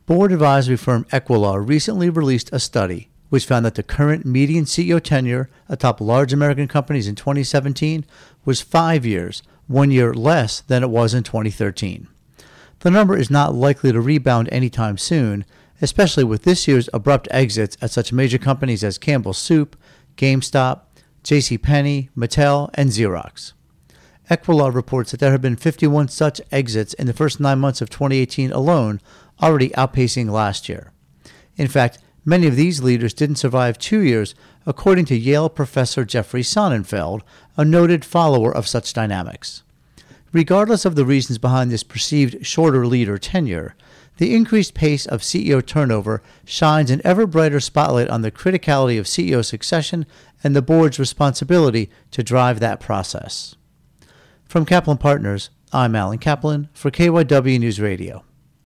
Board advisory firm Equilar recently released a study which found that the current median CEO tenure atop large American companies in 2017 was 5 years, 1 year less than it was in 2013. The number is not likely to rebound anytime soon, especially with this year's abrupt exits at such major companies as Campbell Soup, GameStop, JCPenney, Mattel, and Xerox. Equilar reports that there have been 51 such exits in the first 9 months of 2018 alone, already outpacing last year. In fact, many of these leaders didn't survive 2 years, according to Yale professor Jeffrey Sonnenfeld, a noted follower of such dynamics. Regardless of the reasons behind this perceived shorter leader tenure, the increased pace of CEO turnover shines an ever brighter spotlight on the criticality of CEO succession and the board's responsibility to drive that process. From Kaplan Partners, I'm Alan Kaplan for KYW News Radio.